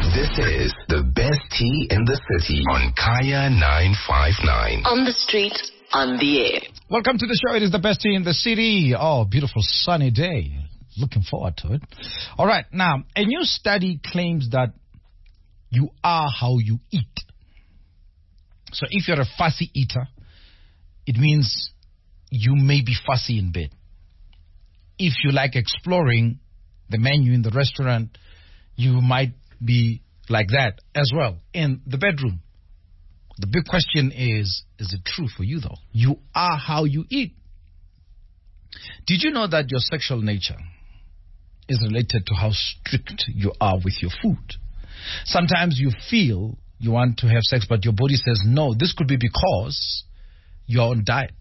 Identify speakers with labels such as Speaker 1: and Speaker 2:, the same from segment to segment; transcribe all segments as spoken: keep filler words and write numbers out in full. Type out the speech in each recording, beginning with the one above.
Speaker 1: This is the best tea in the city on Kaya nine five nine.
Speaker 2: On the street, on the air.
Speaker 3: Welcome to the show. It is the best tea in the city. Oh, beautiful sunny day. Looking forward to it. All right. Now, a new study claims that you are how you eat. So if you're a fussy eater, it means you may be fussy in bed. If you like exploring the menu in the restaurant, you might be like that as well in the bedroom. The big question is, is it true for you though? You are how you eat. Did you know that your sexual nature is related to how strict you are with your food? Sometimes you feel you want to have sex, but your body says no. This could be because you're on diet.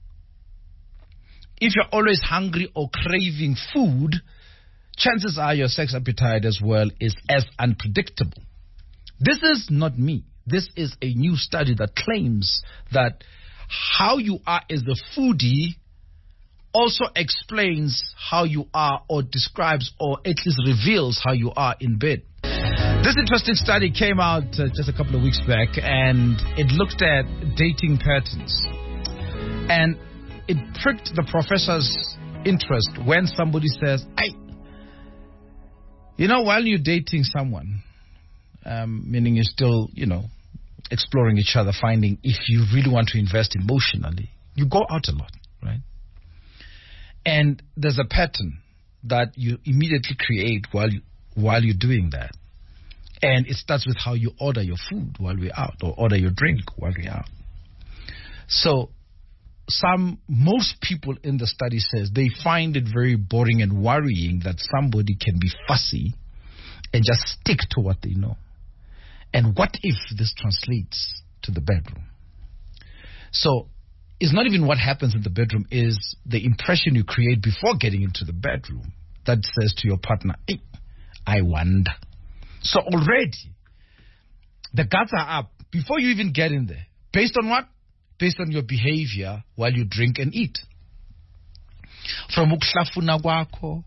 Speaker 3: If you're always hungry or craving food, chances are your sex appetite as well is as unpredictable. This is not me. This is a new study that claims that how you are as a foodie also explains how you are, or describes, or at least reveals how you are in bed. This interesting study came out uh, just a couple of weeks back, and it looked at dating patterns. And it pricked the professor's interest when somebody says, hey, you know, while you're dating someone, um, meaning you're still, you know, exploring each other, finding if you really want to invest emotionally, you go out a lot, right? And there's a pattern that you immediately create while you, while you're doing that. And it starts with how you order your food while we're out, or order your drink while we're out. So some, most people in the study says they find it very boring and worrying that somebody can be fussy and just stick to what they know. And what if this translates to the bedroom? So it's not even what happens in the bedroom, is the impression you create before getting into the bedroom that says to your partner, hey, I wonder. So already the guards are up before you even get in there. Based on what? Based on your behavior while you drink and eat. From ukuhlafuna kwakho,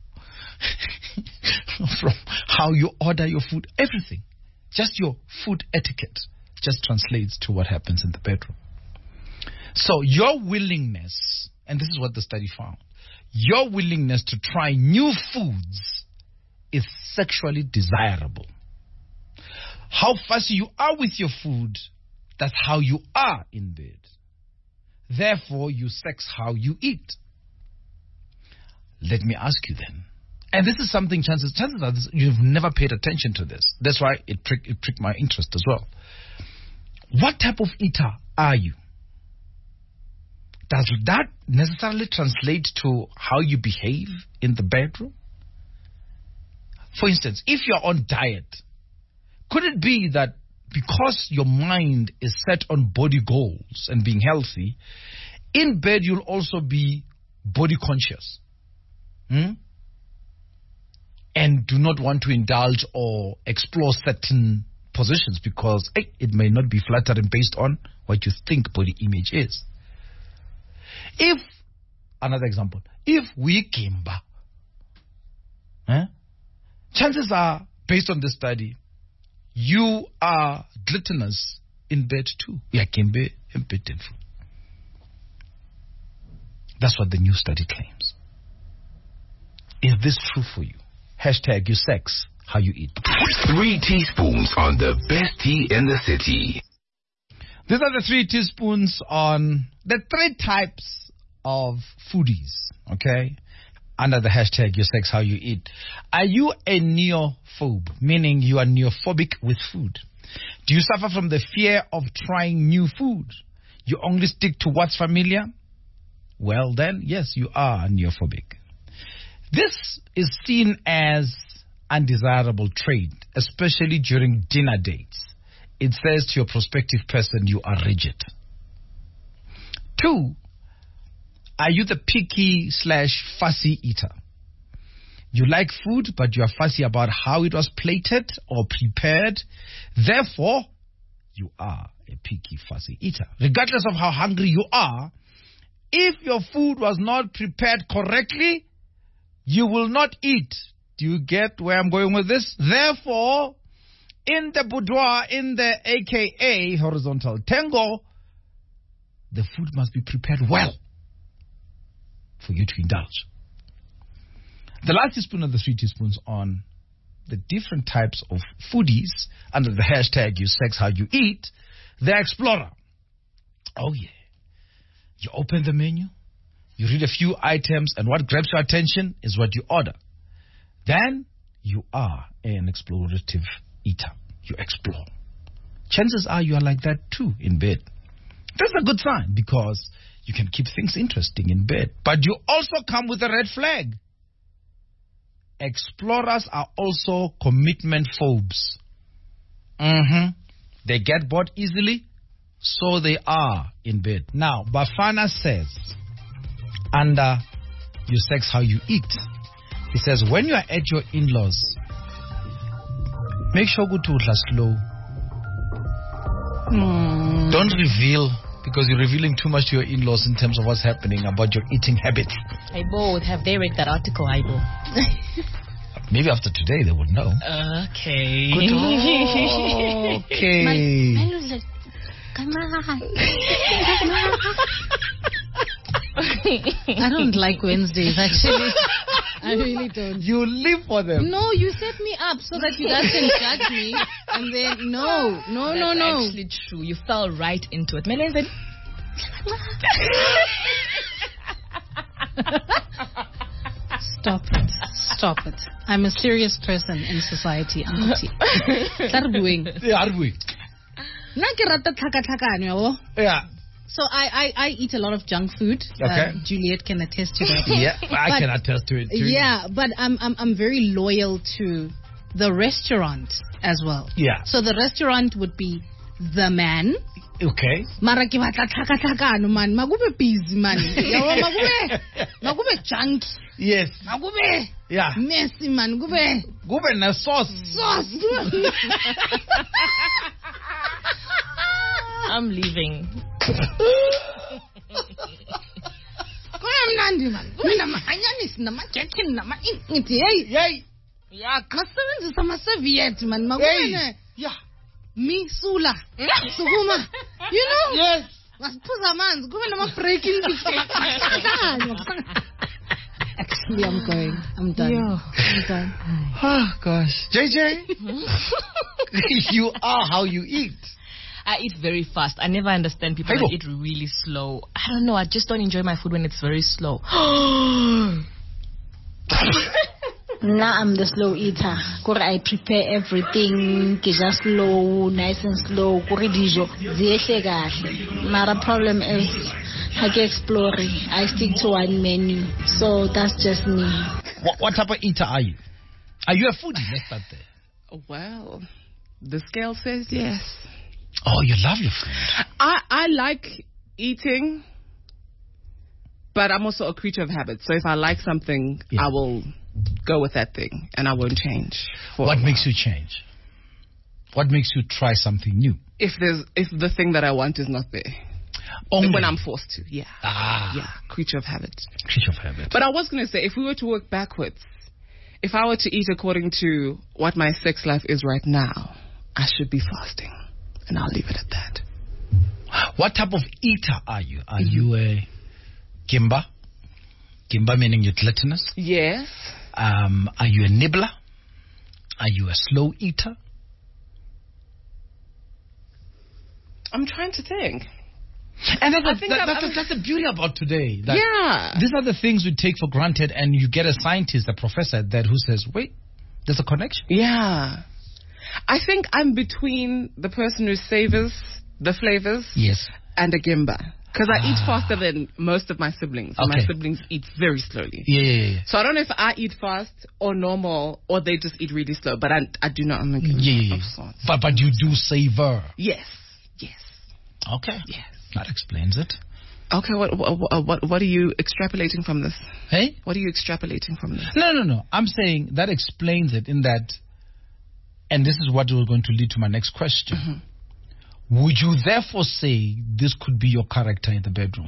Speaker 3: from how you order your food, everything. Just your food etiquette just translates to what happens in the bedroom. So your willingness, and this is what the study found, your willingness to try new foods is sexually desirable. How fussy you are with your food, that's how you are in bed. Therefore, you sex how you eat. Let me ask you then. And this is something, chances, chances are this, you've never paid attention to this. That's why it, prick, it pricked my interest as well. What type of eater are you? Does that necessarily translate to how you behave in the bedroom? For instance, if you're on diet, could it be that because your mind is set on body goals and being healthy, in bed you'll also be body conscious? Hmm? And do not want to indulge or explore certain positions because hey, it may not be flattering based on what you think body image is. If, another example, if we kimba, eh, chances are, based on this study, you are gluttonous in bed too. Yakimbe and bed. That's what the new study claims. Is this true for you? Hashtag you sex how you eat.
Speaker 1: Three teaspoons on the best tea in the city.
Speaker 3: These are the three teaspoons on the three types of foodies, okay? Under the hashtag you sex how you eat. Are you a neophobe, meaning you are neophobic with food? Do you suffer from the fear of trying new food? You only stick to what's familiar? Well then, yes, you are neophobic. This is seen as undesirable trait, especially during dinner dates. It says to your prospective person you are rigid. Two, are you the picky slash fussy eater? You like food, but you are fussy about how it was plated or prepared. Therefore, you are a picky, fussy eater. Regardless of how hungry you are, if your food was not prepared correctly, you will not eat. Do you get where I'm going with this? Therefore, in the boudoir, in the A K A horizontal tango, the food must be prepared well for you to indulge. The last teaspoon of the three teaspoons on the different types of foodies under the hashtag You Sex How You Eat, the Explorer. Oh yeah. You open the menu, you read a few items, and what grabs your attention is what you order. Then you are an explorative eater. You explore. Chances are you are like that too in bed. That's a good sign because you can keep things interesting in bed. But you also come with a red flag. Explorers are also commitment phobes. Mm-hmm. They get bored easily, so they are in bed. Now, Bafana says, under You Sex How You Eat, he says, when you are at your in-laws, make sure go to udla slow. Mm. Don't reveal, because you're revealing too much to your in-laws in terms of what's happening about your eating habits.
Speaker 4: Aibo, would have they read that article, Aibo?
Speaker 3: Maybe after today they would know.
Speaker 4: Okay.
Speaker 3: Good. Oh, okay.
Speaker 5: My, my like, come on. I don't like Wednesdays, actually. I really don't.
Speaker 3: You live for them.
Speaker 5: No, you set me up so that you guys can judge me. And then, no, no,
Speaker 4: That's
Speaker 5: no, no.
Speaker 4: That's actually true. You fell right into it. Melanie said...
Speaker 5: Stop it. Stop it. I'm a serious person in society, Uncle T. What are you doing?
Speaker 3: Yeah, are we? Yeah.
Speaker 5: So I, I, I eat a lot of junk food.
Speaker 3: Okay.
Speaker 5: Uh, Juliet can attest to that.
Speaker 3: Yeah, I
Speaker 5: But-
Speaker 3: can attest to it too.
Speaker 5: Yeah, but I'm, I'm I'm very loyal to the restaurant as well.
Speaker 3: Yeah.
Speaker 5: So the restaurant would be The Man.
Speaker 3: Okay.
Speaker 5: Mara ke batla tlhaka tlhakano man. Makube busy man. Yawa makube. Makube junk.
Speaker 3: Yes.
Speaker 5: Makube.
Speaker 3: Yeah.
Speaker 5: Messy man. Kube.
Speaker 3: Go and a sauce.
Speaker 5: Sauce.
Speaker 4: I'm leaving.
Speaker 5: Kuyamnandi man. Kube namahanyanisi namajekin nama ingithi hey.
Speaker 3: Yay.
Speaker 5: Yeah, kasebenzisa ama serviette man.
Speaker 3: Hey.
Speaker 5: Makube.
Speaker 3: Yeah.
Speaker 5: Me sula. Sukuma. You know?
Speaker 3: Yes.
Speaker 5: Masiphuza amanzi kube nama breaking Actually, I'm going. I'm done.
Speaker 4: Yeah.
Speaker 5: I'm done.
Speaker 3: Oh gosh. J J. You are how you eat.
Speaker 4: I eat very fast. I never understand people
Speaker 3: Aibo.
Speaker 4: that eat really slow. I don't know. I just don't enjoy my food when it's very slow.
Speaker 6: Now I'm the slow eater. Kore I prepare everything. Ke just slow, nice and slow. Kore dijo ziyehle kahle. Mara problem is I get exploring. I stick to one menu. So that's just me.
Speaker 3: What, what type of eater are you? Are you a foodie? Let's start there.
Speaker 7: Well, the scale says yes.
Speaker 3: Oh, you love your food.
Speaker 7: I, I like eating, but I'm also a creature of habit. So if I like something,
Speaker 3: Yeah.
Speaker 7: I will go with that thing, and I won't change. for
Speaker 3: What
Speaker 7: a
Speaker 3: makes
Speaker 7: while.
Speaker 3: you change? What makes you try something new?
Speaker 7: If there's if the thing that I want is not there,
Speaker 3: Only
Speaker 7: when I'm forced to, yeah,
Speaker 3: ah,
Speaker 7: yeah, creature of habit.
Speaker 3: creature of habit.
Speaker 7: But I was going to say, if we were to work backwards, if I were to eat according to what my sex life is right now, I should be fasting, and I'll leave it at that.
Speaker 3: What type of eater are you? Are you a Kimba? Kimba meaning you're gluttonous?
Speaker 7: Yes.
Speaker 3: Um, are you a nibbler? Are you a slow eater?
Speaker 7: I'm trying to think.
Speaker 3: And that's,
Speaker 7: I
Speaker 3: the,
Speaker 7: think
Speaker 3: that,
Speaker 7: I'm-
Speaker 3: that's, the,
Speaker 7: I'm-
Speaker 3: that's the beauty about today. That
Speaker 7: Yeah.
Speaker 3: These are the things we take for granted, and you get a scientist, a professor that who says, wait, there's a connection.
Speaker 7: Yeah. I think I'm between the person who savors the flavors
Speaker 3: Yes.
Speaker 7: and a gimba. Because I eat
Speaker 3: Ah.
Speaker 7: faster than most of my siblings. and
Speaker 3: Okay.
Speaker 7: My siblings eat very slowly.
Speaker 3: Yeah, yeah, yeah.
Speaker 7: So I don't know if I eat fast or normal or they just eat really slow. But I, I do not. I'm a gimba
Speaker 3: Yeah, yeah,
Speaker 7: of
Speaker 3: yeah.
Speaker 7: sorts.
Speaker 3: But, but you do savor.
Speaker 7: Yes. Yes.
Speaker 3: Okay.
Speaker 7: Yes.
Speaker 3: That explains it.
Speaker 7: Okay. What, what what what are you extrapolating from this?
Speaker 3: Hey?
Speaker 7: What are you extrapolating from this?
Speaker 3: No, no, no. I'm saying that explains it in that, and this is what was going to lead to my next question.
Speaker 7: Mm-hmm.
Speaker 3: Would you therefore say this could be your character in the bedroom?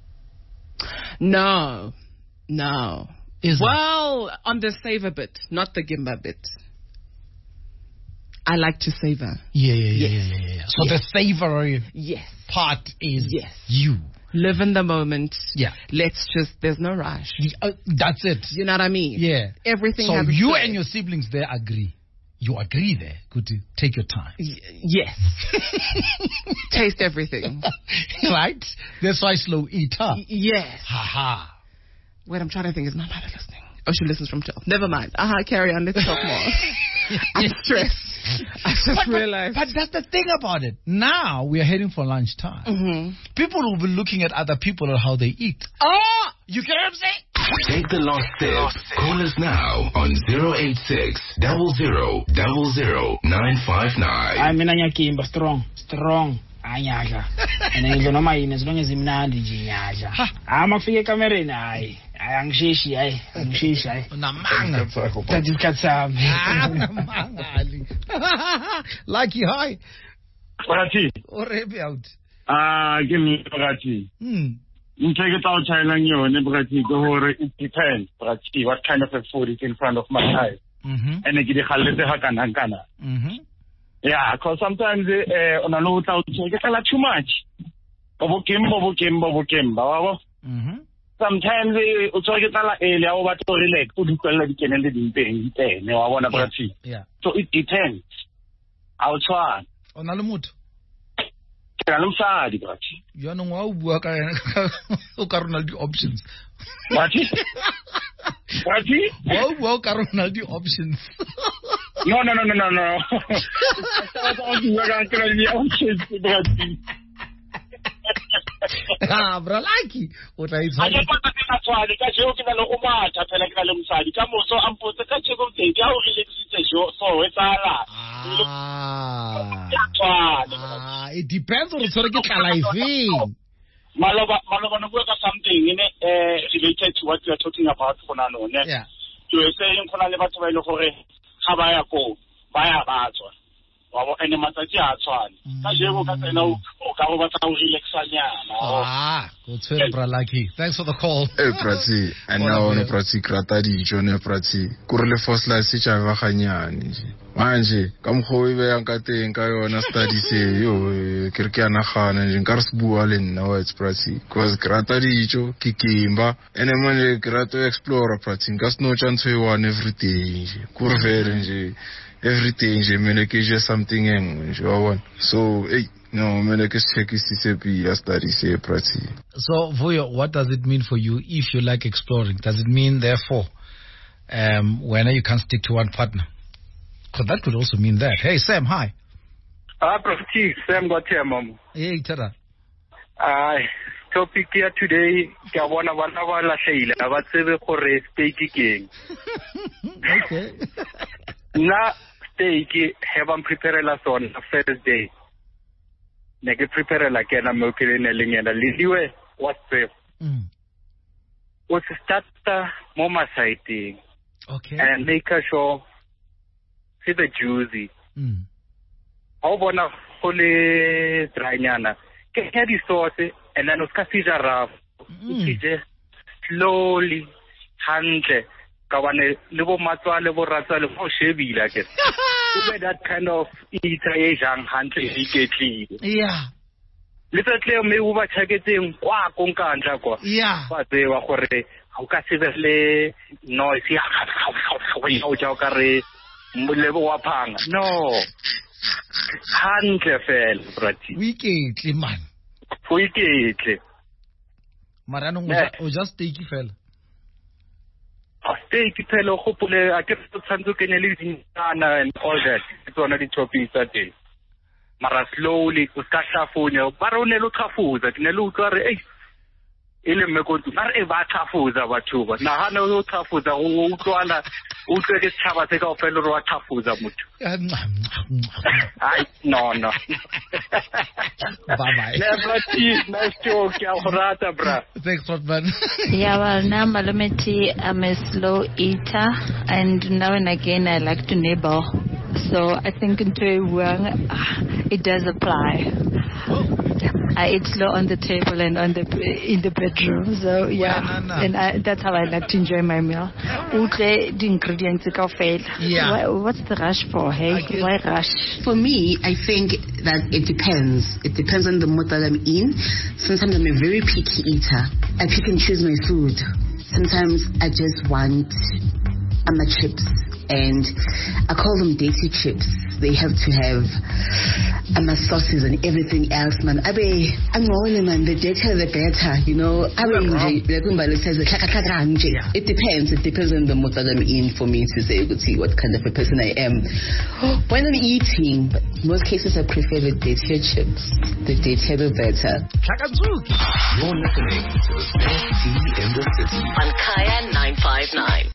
Speaker 7: No. No.
Speaker 3: Is it?
Speaker 7: Well, on the savor bit, not the gimba bit. I like to savor.
Speaker 3: Yeah, yeah, yeah,
Speaker 7: Yes.
Speaker 3: yeah, yeah, yeah. So
Speaker 7: Yes.
Speaker 3: the savory
Speaker 7: Yes.
Speaker 3: part is
Speaker 7: Yes.
Speaker 3: you.
Speaker 7: Live in the moment.
Speaker 3: Yeah.
Speaker 7: Let's just, there's no rush.
Speaker 3: The- uh, that's it.
Speaker 7: You know what I mean?
Speaker 3: Yeah.
Speaker 7: Everything
Speaker 3: So
Speaker 7: has its
Speaker 3: you
Speaker 7: place.
Speaker 3: and your siblings there agree. You agree there. Good. Take your time.
Speaker 7: Y- yes. Taste everything.
Speaker 3: Right? That's why slow eater.
Speaker 7: Y- yes.
Speaker 3: Ha
Speaker 7: Wait, I'm trying to think. Is my mother listening? Oh, she listens from twelve. Never mind. Uh-huh, carry on. Let's talk more. I'm stressed. I just
Speaker 3: but, but,
Speaker 7: realized.
Speaker 3: but that's the thing about it. Now we are heading for lunchtime.
Speaker 7: Mm-hmm.
Speaker 3: People will be looking at other people and how they eat. Oh, you get what I'm saying?
Speaker 1: Take the last sip. Call us now on zero eight six, zero zero, zero zero, nine five nine.
Speaker 8: I mean, I'm Kimba, strong, strong. Anyaja. And then you know my as long as I'm not the Jinyaja. I'm a figure camera. I am shishi. I am shishi.
Speaker 3: Namanga.
Speaker 8: That is Katsam.
Speaker 3: Lucky, hi.
Speaker 9: Brati.
Speaker 3: Already out.
Speaker 9: Ah, give me Brati.
Speaker 3: Hmm.
Speaker 9: You take it out, China, you and Brati, go over it depends, Brati, what kind of a food is in front of my eye.
Speaker 3: Mm-hmm.
Speaker 9: And I get a halete hakanankana.
Speaker 3: Mm-hmm.
Speaker 9: Yeah, because sometimes uh, on a low out, you get a lot too much. Bobo Kimbo, Bobo Kimbo, Bobo Kimbo.
Speaker 3: Mm-hmm.
Speaker 9: Sometimes you get a lot earlier over to relate, who do you call it, can end in pain, pain, I want to Brati.
Speaker 3: Yeah.
Speaker 9: So it depends. I'll try.
Speaker 3: On Alamut.
Speaker 9: I'm sorry, Brati.
Speaker 3: You know how work I the options.
Speaker 9: Brati? Brati?
Speaker 3: How work around the options.
Speaker 9: No, no, no, no, no, no.
Speaker 3: Ah, bro, like it. What I
Speaker 9: I
Speaker 3: say?
Speaker 9: just want to say that's why because you can know Uma, I feel like I'm sorry. Come on, so I'm put the catch of the how really is so it's a lot.
Speaker 3: Ah.
Speaker 9: That's why.
Speaker 3: Ah, it depends on the sort of get alive.
Speaker 9: Maloba, Maloba, no work or something in it related to what you're talking about for now.
Speaker 3: Yeah.
Speaker 9: You were saying for a little while for a Habaya go, buy a battle. And the Mataja Swan. Because you can know, oh, Kawata Relaxania.
Speaker 3: Ah, good to hear, bro, lucky. Thanks for the call.
Speaker 10: Eh, prati, and now no prati krata di jone prati. Kurle fosla si chava khanyani. Manje, kam khoi be yankate nka yona study se yo kirkiana khana nginkars bualen now it's prati. Cause krata di jo kikimba ene manje krato explore prati. Ngas no chance one everything. Kurvere nje. Everything, je me just something in so hey, no, me like check is C study say prati.
Speaker 3: So, Vuyo, what does it mean for you if you like exploring? Does it mean, therefore, um, when you can't stick to one partner? Because that could also mean that. Hey, Sam, hi.
Speaker 11: Ah, Prati, Sam got here, mom.
Speaker 3: Hey, Tara.
Speaker 11: Ah, topic here today, I want to one hour la Sheila. What's the correct steak king?
Speaker 3: Okay.
Speaker 11: Na steak have I'm prepared la on the first day. Nege prepare la kena mokele na lingena lidiwe what's safe.
Speaker 3: Mm.
Speaker 11: What's start mama side
Speaker 3: Okay.
Speaker 11: and make sure see the juicy.
Speaker 3: Mm.
Speaker 11: How bona hole dranyana. Ke di sauce and then uska fija raf. Fije slowly handle. Kawane lebo matwa lebo ratwa lebo shebila ke. Ube that kind of eater e jang handle iketli.
Speaker 3: Yeah.
Speaker 11: Little clear me uba chaketseng kwa konkantla kwa.
Speaker 3: Yeah.
Speaker 11: Ba tsewa gore ha o ka se le noise ya o ja o ka re molebo wa phanga. No. Handle fel brati.
Speaker 3: Weekly man.
Speaker 11: Weekly.
Speaker 3: Marano o just take it fell.
Speaker 11: Steak tell o gopole a ke tshantse ke ne le dinana and all that. It's one of the topics that day. Mara slowly o ska hlafuna ba re o ne lo tlhafuza ke ne le utlwa re ei ile mmekontu ba re ba tlhafuza batho ba na hana o tlhafuza o utlwana o utlwe ke tshaba se ka o fela re wa tlhafuza motho ai no no
Speaker 3: bye bye
Speaker 11: never see nice joke ya horata bra
Speaker 3: thanks man.
Speaker 6: Yeah, well, now Malameti, I'm a slow eater, and now and again I like to nibble. So I think in Taiwan, it does apply. I eat slow on the table and on the in the bedroom. So yeah,
Speaker 3: Well, no, no.
Speaker 6: and I, that's how I like to enjoy my meal. Utle the ingredients go fail.
Speaker 12: Yeah.
Speaker 6: Why, what's the rush for? Hey, why rush?
Speaker 12: For me, I think that it depends. It depends on the mood that I'm in. Sometimes I'm a very picky eater. I pick and choose my food. Sometimes I just want ama chips, and I call them dainty chips. They have to have ama sauces and everything else, man. Abe, I'm rolling, man. The better, the better, you know. Abe, it depends. It depends on the mood that I'm in for me to say, see what kind of a person I am. When I'm eating, most cases I prefer the dainty chips. The dainty, the better.
Speaker 1: You're listening to the best tea in the city
Speaker 2: On Kaya nine five nine.